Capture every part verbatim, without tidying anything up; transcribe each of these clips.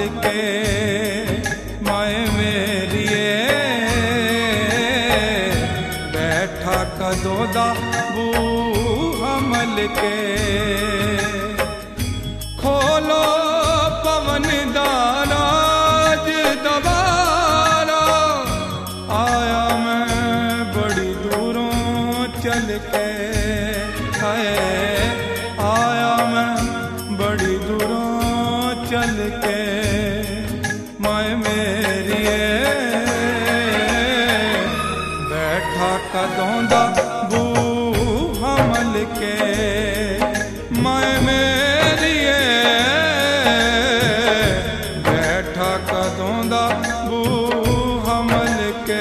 के माए मेरिए बैठा कदों दा बूहा मल के खोलो पवन दा राज दबारा आया मैं बड़ी दूरों चल के है आया मैं बड़ी दूरों चल के माए मेरिए बैठा कदों दा बूहा मल के माए मेरिए बैठा कदों दा बूहा मल के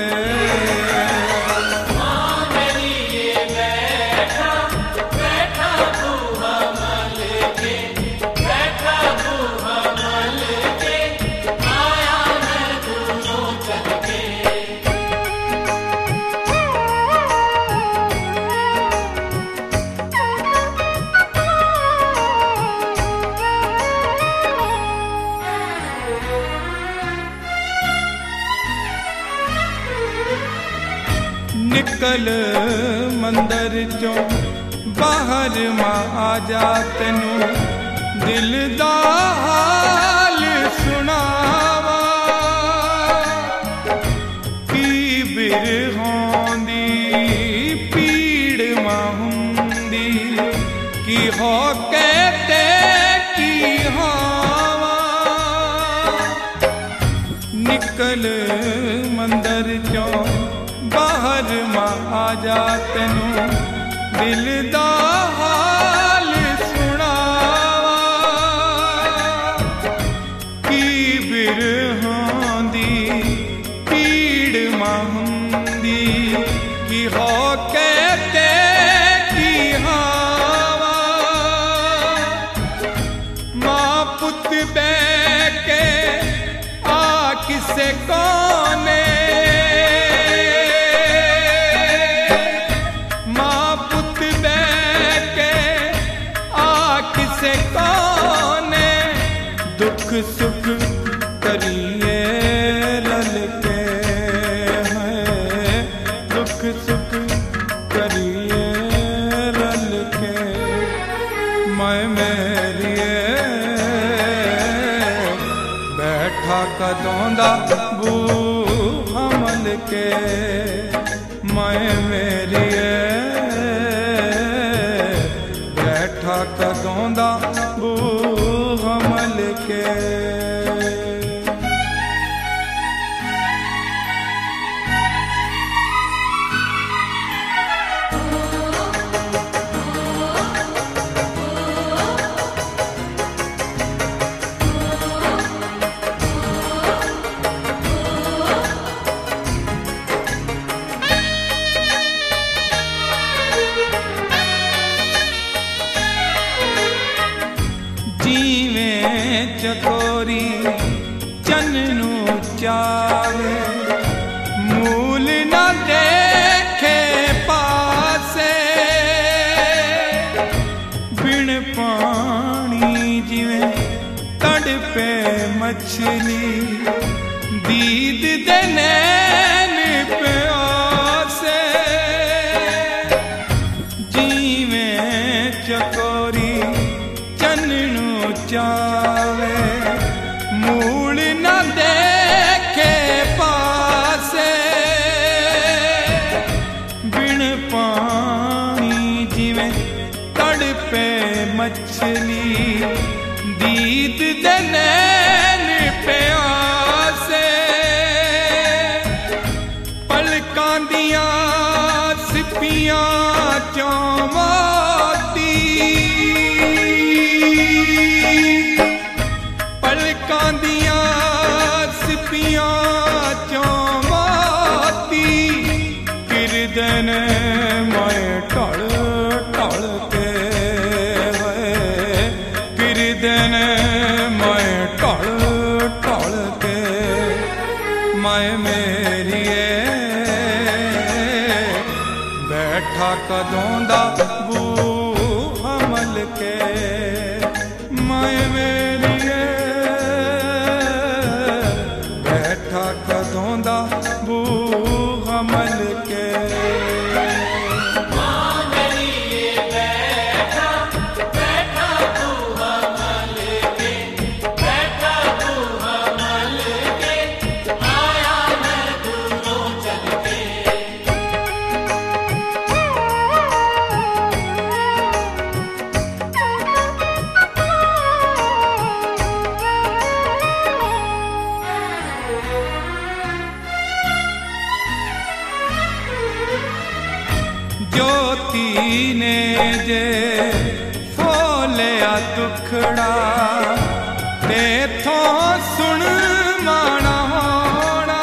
निकल मंदिर चो बाहर मां आ जा तेनू दिल दा हाल सुनावा की बिरहों दी पीड़ मां हुंदी की हो कहते की हावा निकल मंदिर चो बाहर मां आ जा तेनू दिल दा हाल सुनावा की बिरहों दी पीड़ मां हुंदी की हो कहते की हावा मां पुत बैठ के आ किसे कोने दुख सुख करिए रल के हैं दुख सुख करिए रल के मैं मेरिए बैठा कदों दा बूहा मल के मैं मेरिए बैठा कदों दा बूहा मल के चकोरी चन्नू चावे मूल न देखे पासे बिन पानी जिवें तड़पे मछली दीद दे नैन प्यासे जिवें चकोरी चन्नू चावे मूल न देखे पासे बिन पानी जिवें तड़पे मछली दीद दे नैन प्यासे पलकां दियां सिपियां चों मोती पलकां दियां सिपियां चों मोती फिरदे ने मैं ढल ढल के फिरदे ने मैं ढल ढल के मैं मेरिए बैठा कदों दा बूहा मल के मैं मेरिए दुखड़ा तेथों सुन माना होना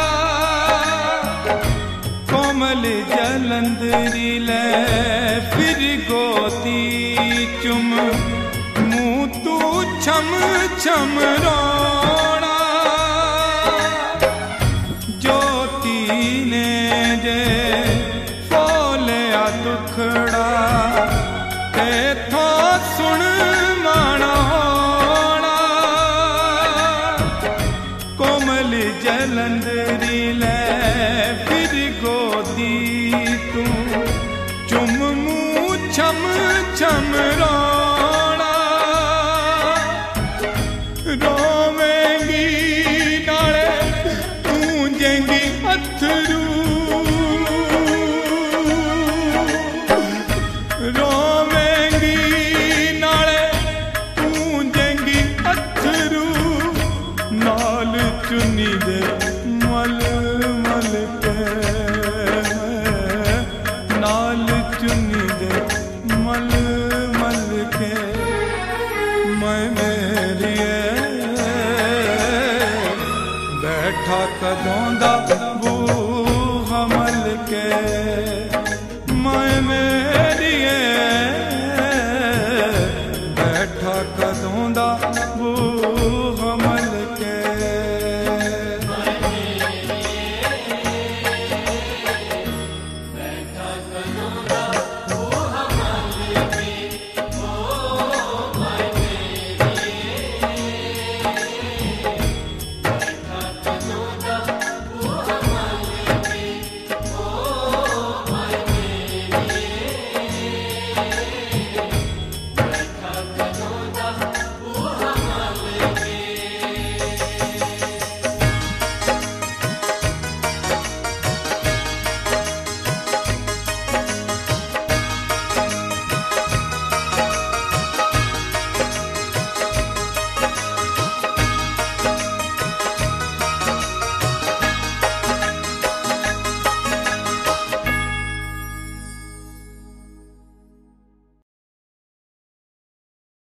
कोमल जलंधरी ले फिर गोती चुम मुँह तू छम छम रोना ज्योति ने जे फोलिया दुखड़ा तेथों सुन माना होना कोमल जलंधरी ले फिर गोदी तू चुम मुँह छम छम रोना रोवेंगी नाले गूंजेंगी अथरू रोवेंगी नाले गूंजेंगी अथरू नाल चुनी दे मल मल के नाल चुनी दे मल मल के मैं मेरी बैठा कदों दा